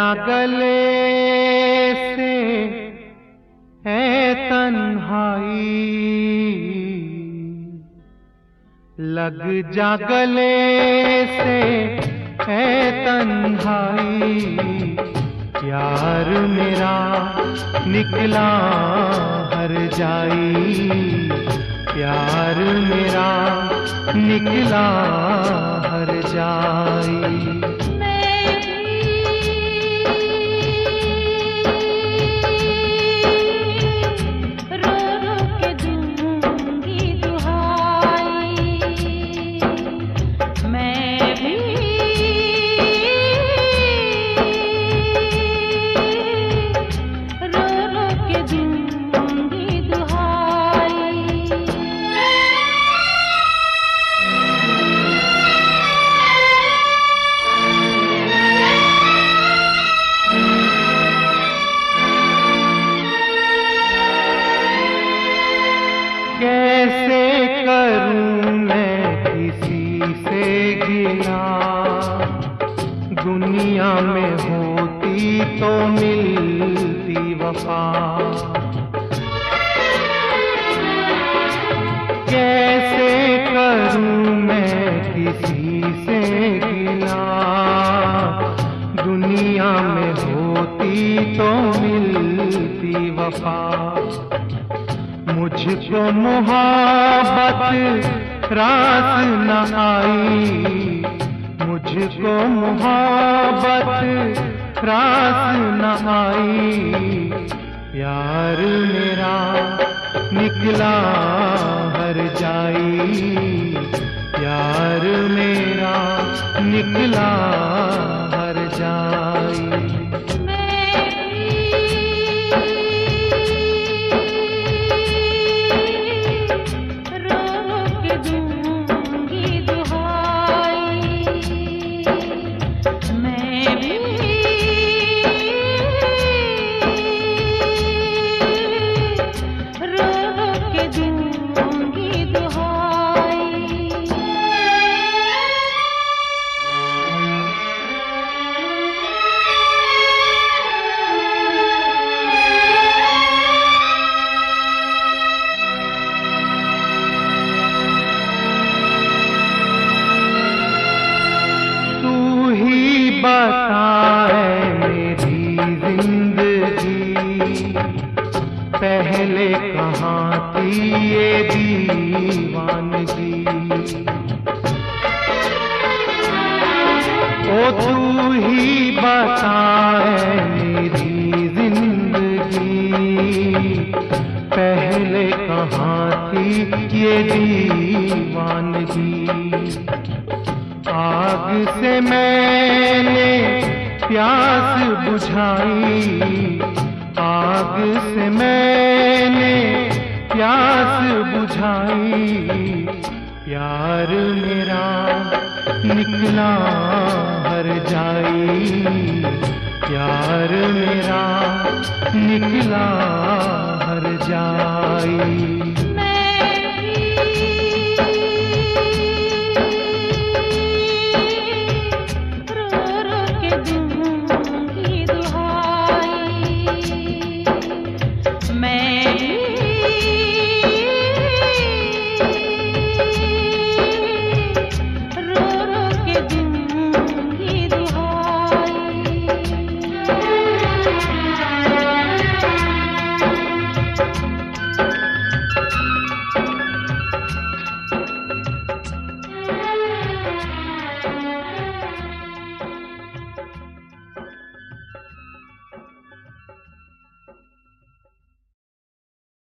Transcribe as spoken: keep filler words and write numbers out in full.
गले से है तन्हाई, लग जा गले से है तन्हाई। प्यार मेरा निकला हर जाई, प्यार मेरा निकला हर जाई। कैसे करूं मैं किसी से गिला, दुनिया में होती तो मिलती वफा। कैसे करूं मैं किसी से गिला, दुनिया में होती तो मिलती वफा। मुझको मोहब्बत रास न आई, मुझको मोहब्बत रास न आई। प्यार मेरा निकला हर जाई, प्यार मेरा निकला हर जाई। बता है मेरी जिंदगी, पहले कहाँ थी ये दीवानगी। ओ तू ही बता है मेरी जिंदगी, पहले कहाँ थी ये दीवानगी। आग से मैंने प्यास बुझाई, आग से मैंने प्यास बुझाई। प्यार मेरा निकला हर जाई, प्यार मेरा निकला हर जाई।